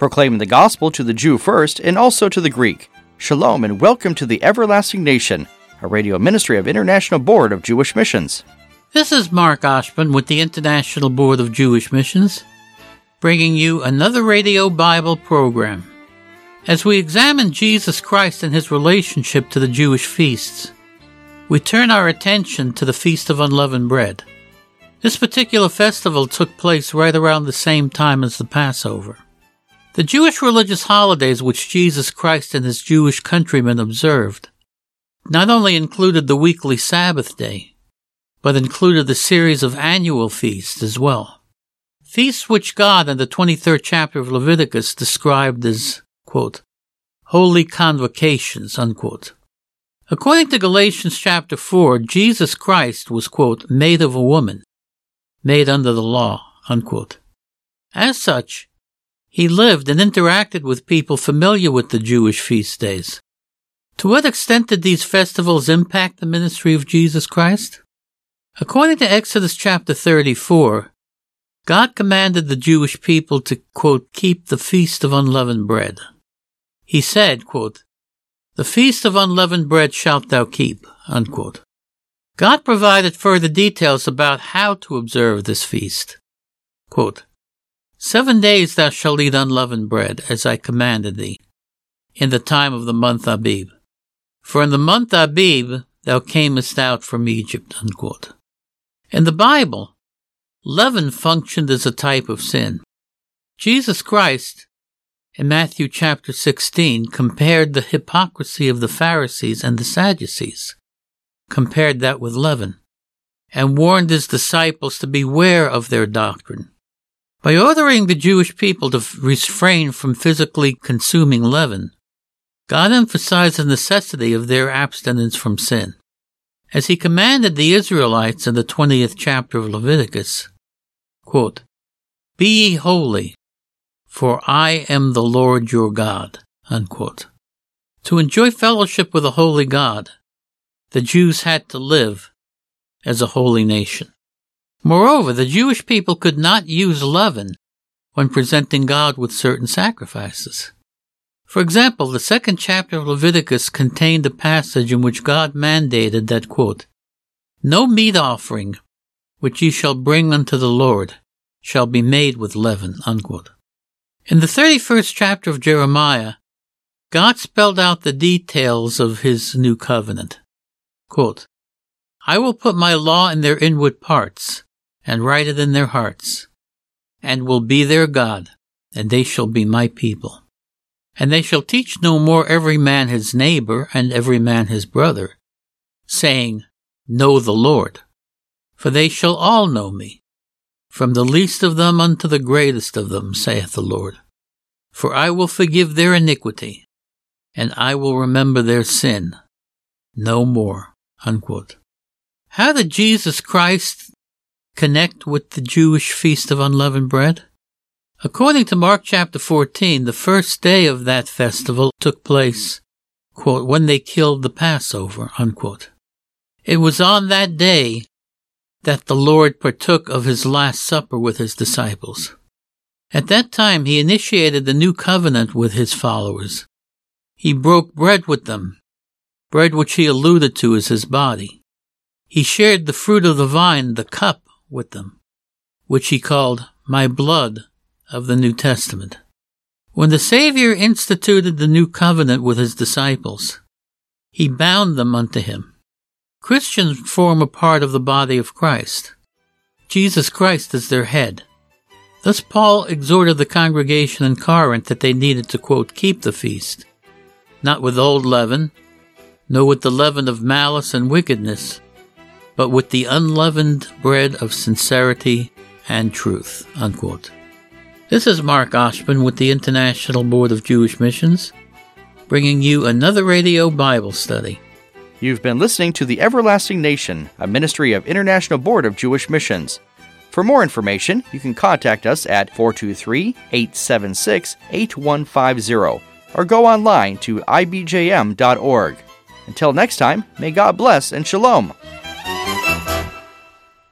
proclaiming the gospel to the Jew first and also to the Greek. Shalom and welcome to the Everlasting Nation, a radio ministry of International Board of Jewish Missions. This is Mark Ashman with the International Board of Jewish Missions, bringing you another radio Bible program. As we examine Jesus Christ and his relationship to the Jewish feasts, we turn our attention to the Feast of Unleavened Bread. This particular festival took place right around the same time as the Passover. The Jewish religious holidays which Jesus Christ and his Jewish countrymen observed not only included the weekly Sabbath day, but included the series of annual feasts as well. Feasts which God in the 23rd chapter of Leviticus described as, quote, holy convocations, unquote. According to Galatians chapter 4, Jesus Christ was, quote, made of a woman, made under the law, unquote. As such, he lived and interacted with people familiar with the Jewish feast days. To what extent did these festivals impact the ministry of Jesus Christ? According to Exodus chapter 34, God commanded the Jewish people to, quote, keep the Feast of Unleavened Bread. He said, quote, the Feast of Unleavened Bread shalt thou keep, unquote. God provided further details about how to observe this feast. Quote, 7 days thou shalt eat unleavened bread, as I commanded thee, in the time of the month Abib. For in the month Abib thou camest out from Egypt, unquote. In the Bible, leaven functioned as a type of sin. Jesus Christ, in Matthew chapter 16, compared the hypocrisy of the Pharisees and the Sadducees, compared that with leaven, and warned his disciples to beware of their doctrine. By ordering the Jewish people to refrain from physically consuming leaven, God emphasized the necessity of their abstinence from sin. As he commanded the Israelites in the 20th chapter of Leviticus, quote, be ye holy, for I am the Lord your God, unquote. To enjoy fellowship with a holy God, the Jews had to live as a holy nation. Moreover, the Jewish people could not use leaven when presenting God with certain sacrifices. For example, the 2nd chapter of Leviticus contained a passage in which God mandated that, quote, no meat offering which ye shall bring unto the Lord shall be made with leaven, unquote. In the 31st chapter of Jeremiah, God spelled out the details of his new covenant. Quote, I will put my law in their inward parts, and write it in their hearts, and will be their God, and they shall be my people. And they shall teach no more every man his neighbor and every man his brother, saying, know the Lord. For they shall all know me, from the least of them unto the greatest of them, saith the Lord. For I will forgive their iniquity, and I will remember their sin no more, unquote. How did Jesus Christ connect with the Jewish Feast of Unleavened Bread? According to Mark chapter 14, the first day of that festival took place, quote, when they killed the Passover, unquote. It was on that day that the Lord partook of his Last Supper with his disciples. At that time, he initiated the new covenant with his followers. He broke bread with them, bread which he alluded to as his body. He shared the fruit of the vine, the cup, with them, which he called my blood of the New Testament. When the Savior instituted the new covenant with his disciples, he bound them unto him. Christians form a part of the body of Christ. Jesus Christ is their head. Thus Paul exhorted the congregation in Corinth that they needed to, quote, keep the feast, not with old leaven, nor with the leaven of malice and wickedness, but with the unleavened bread of sincerity and truth, unquote. This is Mark Ashman with the International Board of Jewish Missions, bringing you another radio Bible study. You've been listening to The Everlasting Nation, a ministry of International Board of Jewish Missions. For more information, you can contact us at 423-876-8150 or go online to ibjm.org. Until next time, may God bless and shalom.